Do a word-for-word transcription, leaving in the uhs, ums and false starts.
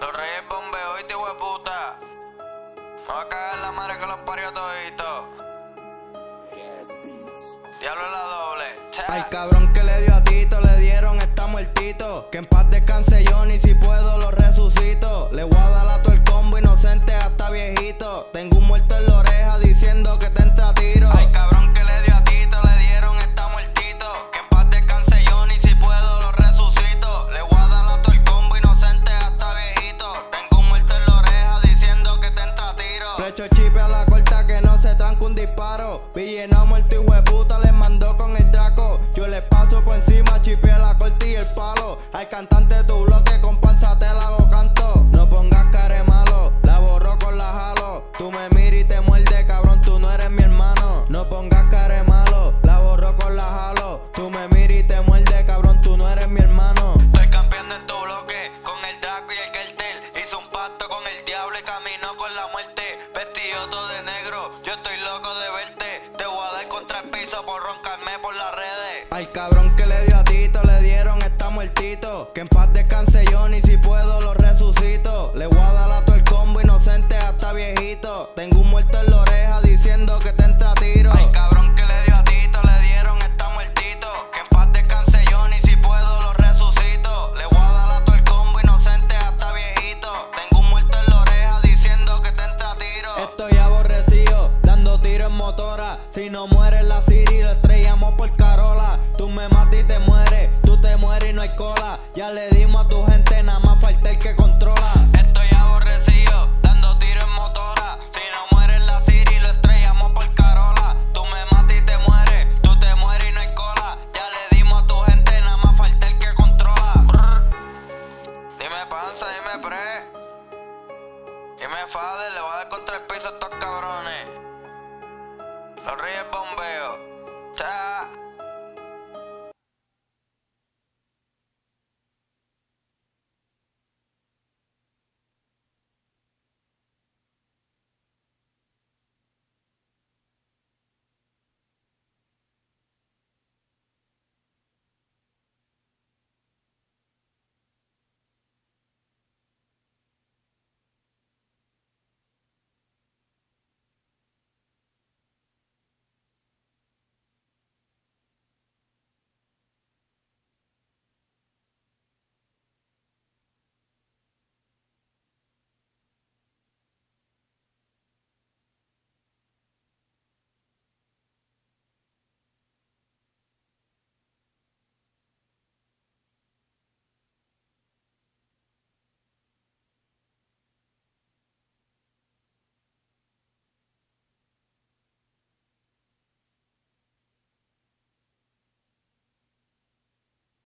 Los Reyes Bombeo y te hueputa. Me va a cagar la madre que los parió todito. Diablo la doble. Ay, cabrón que le dio a Tito, le dieron, está muertito. Que en paz descanse Johnny, si puedo lo resucito. Le voy a dar a todo el combo, inocente hasta viejito. Tengo un muerto en la oreja diciendo que te entra a tiro. Ay, cabrón que le dio a Tito, le dieron, está muertito. Que en paz descanse Johnny, si puedo lo resucito. Le voy a dar a todo el combo, inocente hasta viejito. Tengo un muerto en la oreja diciendo que te entra a tiro. Flecho chipe a la corta que no se tranca un disparo. Villena muerto y hueputa le mandó con el Draco. Yo le paso por encima, chipe a la corta y el palo. Al cantante tu bloque con panza te la hago canto. No pongas care malo, la borro con la jalo. Tú me miras y te muerde, cabrón, tú no eres mi hermano. No pongas care malo, la borro con la jalo. Tú me miras y te muerde, cabrón, tú no eres mi hermano. Estoy campeando en tu bloque con el Draco y el cartel. Hice un pacto con el diablo y caminó con la muerte. Vestido todo de negro, yo estoy loco de verte. Te voy a dar contra el piso por roncarme por las redes. Ay, cabrón que le dio a Tito, le dieron, está muertito. Que en paz descanse Johnny, si puedo lo resucito. Le voy a dar a todo el combo, inocente hasta viejito. Tengo un muerto en la oreja diciendo que te entra a tiro. Ay, cabrón que le dio a Tito, le dieron, está muertito. Que en paz descanse Johnny, si puedo lo resucito. Le voy a dar a todo el combo, inocente hasta viejito. Tengo un muerto en la oreja diciendo que te entra a tiro. Estoy aborrecido, dando tiro en motora. Si no muere la Siri, lo estrellamos por Carola. Tú me matas y te mueres, tú te mueres y no hay cola. Ya le dimos a tu gente, nada más falta el que controla.